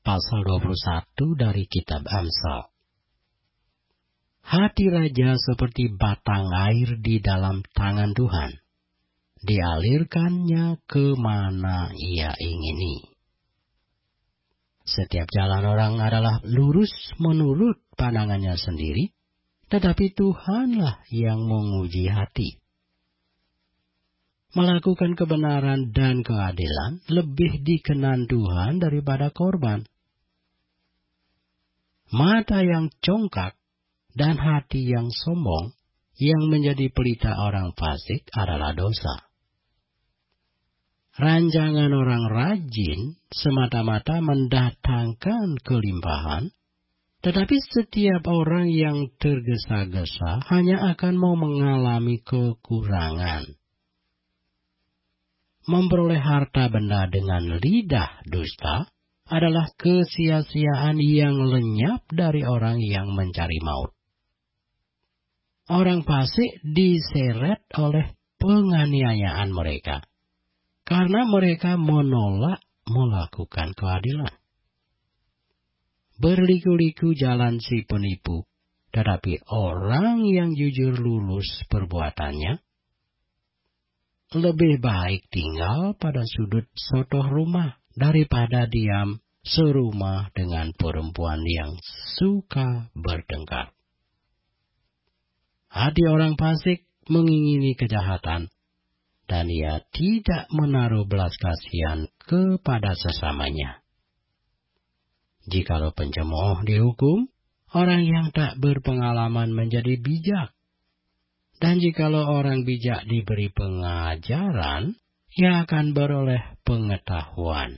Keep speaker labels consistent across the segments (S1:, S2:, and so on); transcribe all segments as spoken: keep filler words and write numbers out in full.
S1: pasal dua puluh satu dari kitab Amsal. Hati raja seperti batang air di dalam tangan Tuhan. Dialirkannya kemana ia ingini. Setiap jalan orang adalah lurus menurut pandangannya sendiri, tetapi Tuhanlah yang menguji hati. Melakukan kebenaran dan keadilan lebih dikenan Tuhan daripada korban. Mata yang congkak dan hati yang sombong yang menjadi pelita orang fasik adalah dosa. Ranjangan orang rajin semata-mata mendatangkan kelimpahan, tetapi setiap orang yang tergesa-gesa hanya akan mau mengalami kekurangan. Memperoleh harta benda dengan lidah dusta adalah kesia-siaan yang lenyap dari orang yang mencari maut. Orang fasik diseret oleh penganiayaan mereka, karena mereka menolak melakukan keadilan. Berliku-liku jalan si penipu, tetapi orang yang jujur lurus perbuatannya, lebih baik tinggal pada sudut sotoh rumah daripada diam serumah dengan perempuan yang suka bertengkar. Hati orang fasik mengingini kejahatan, dan ia tidak menaruh belas kasihan kepada sesamanya. Jikalau pencemooh dihukum, orang yang tak berpengalaman menjadi bijak. Dan jikalau orang bijak diberi pengajaran, ia akan beroleh pengetahuan.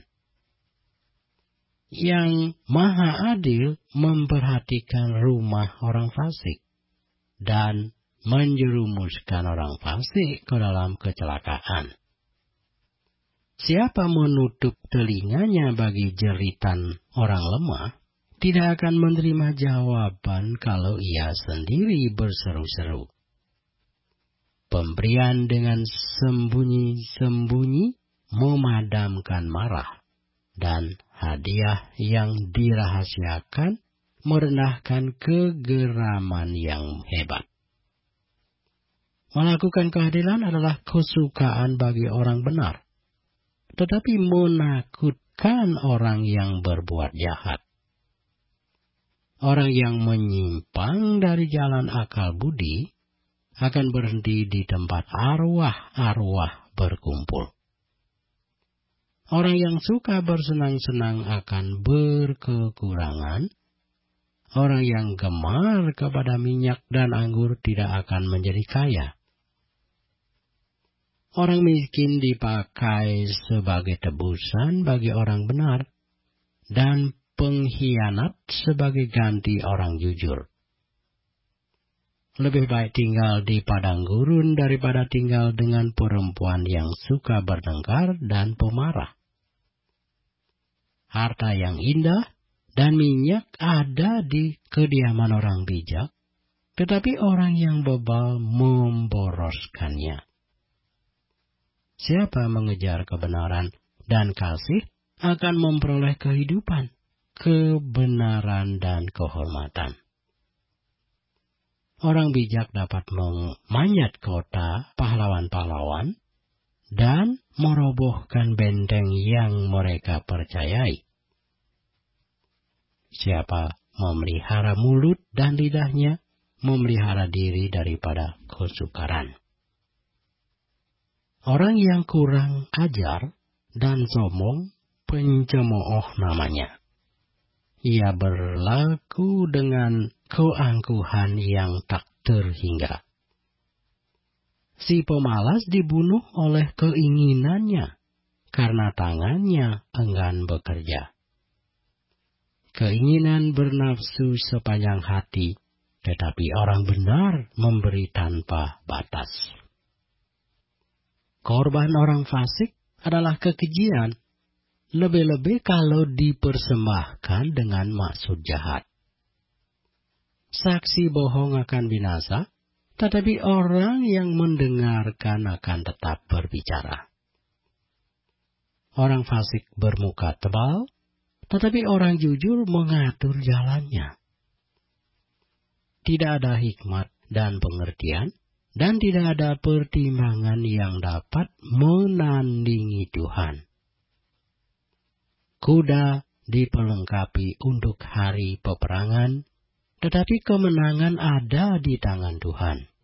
S1: Yang Maha Adil memperhatikan rumah orang fasik, dan menjerumuskan orang fasik ke dalam kecelakaan. Siapa menutup telinganya bagi jeritan orang lemah, tidak akan menerima jawaban kalau ia sendiri berseru-seru. Pemberian dengan sembunyi-sembunyi memadamkan marah, dan hadiah yang dirahasiakan merendahkan kegeraman yang hebat. Melakukan keadilan adalah kesukaan bagi orang benar, tetapi menakutkan orang yang berbuat jahat. Orang yang menyimpang dari jalan akal budi akan berhenti di tempat arwah-arwah berkumpul. Orang yang suka bersenang-senang akan berkekurangan. Orang yang gemar kepada minyak dan anggur tidak akan menjadi kaya. Orang miskin dipakai sebagai tebusan bagi orang benar, dan pengkhianat sebagai ganti orang jujur. Lebih baik tinggal di padang gurun daripada tinggal dengan perempuan yang suka bertengkar dan pemarah. Harta yang indah dan minyak ada di kediaman orang bijak, tetapi orang yang bebal memboroskannya. Siapa mengejar kebenaran dan kasih akan memperoleh kehidupan, kebenaran dan kehormatan. Orang bijak dapat memanjat kota pahlawan-pahlawan dan merobohkan benteng yang mereka percayai. Siapa memelihara mulut dan lidahnya, memelihara diri daripada kesukaran. Orang yang kurang ajar dan sombong, pencemooh namanya. Ia berlaku dengan keangkuhan yang tak terhingga. Si pemalas dibunuh oleh keinginannya, karena tangannya enggan bekerja. Keinginan bernafsu sepanjang hati, tetapi orang benar memberi tanpa batas. Korban orang fasik adalah kekejian, lebih-lebih kalau dipersembahkan dengan maksud jahat. Saksi bohong akan binasa, tetapi orang yang mendengarkan akan tetap berbicara. Orang fasik bermuka tebal, tetapi orang jujur mengatur jalannya. Tidak ada hikmat dan pengertian, dan tidak ada pertimbangan yang dapat menandingi Tuhan. Kuda diperlengkapi untuk hari peperangan, tetapi kemenangan ada di tangan Tuhan.